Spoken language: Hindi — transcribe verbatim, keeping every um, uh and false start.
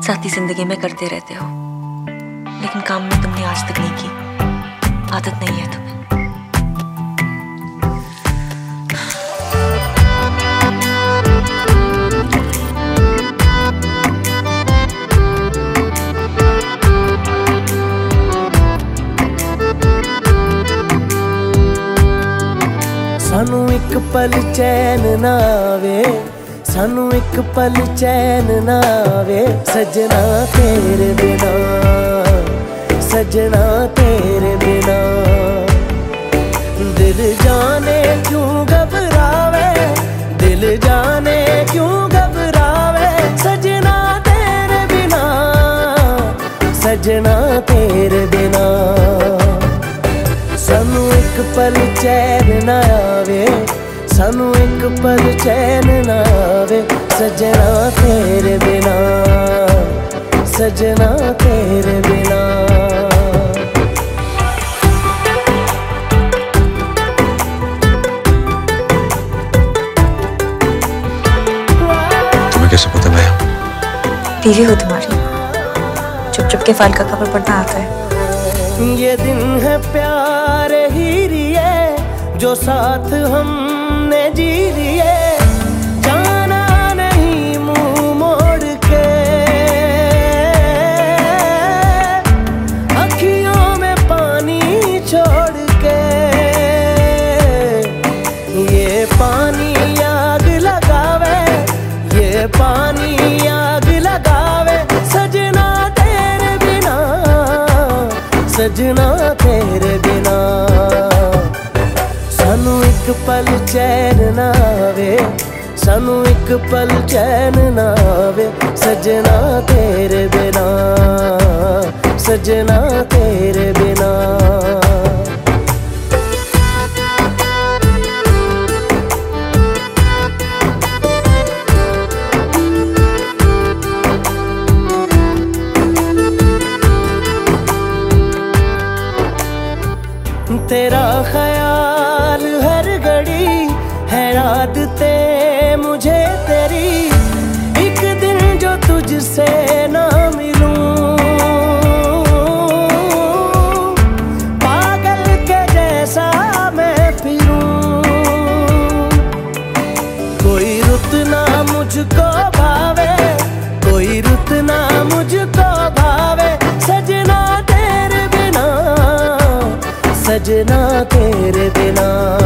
साथी जिंदगी में करते रहते हो, लेकिन काम में तुमने आज तक नहीं की। आदत नहीं है तुम्हें। सानू एक पल चैन ना आवे, सानू एक पल चैन ना आवे, सजना तेरे बिना, सजना तेरे बिना। दिल जाने क्यों घबरावे, दिल जाने क्यों घबरावे, सजना तेरे बिना, सजना तेरे बिना। सानू एक पल चैन ना आवे, सानू एक पल चैन ना आवे, सजना तेरे बिना, सजना तेरे बिना। तुम्हें कैसे पता मैं बीवी हो तुम्हारी, चुप चुप के फाइल का खबर पढ़ना आता है। ये दिन है प्यार ही रिए, जो साथ हमने जी लिए, जाना नहीं मुंह मोड़ के, अखियों में पानी छोड़ के। ये पानी आग लगावे, ये पानी आग लगावे, सजना तेरे बिना, सजना तेरे बिना। सानू एक पल चैन ना आवे, सानू एक पल चैन ना आवे, सजना तेरे बिना, सजना तेरे बिना। तेरा ख्याल हर घड़ी है आदतें मुझे तेरी, एक दिन जो तुझसे ना मिलूं, पागल के जैसा मैं फिरूं। कोई रुत ना मुझको भावे, कोई रुत ना मुझको भावे, सजना तेरे बिना, सजना तेरे बिना।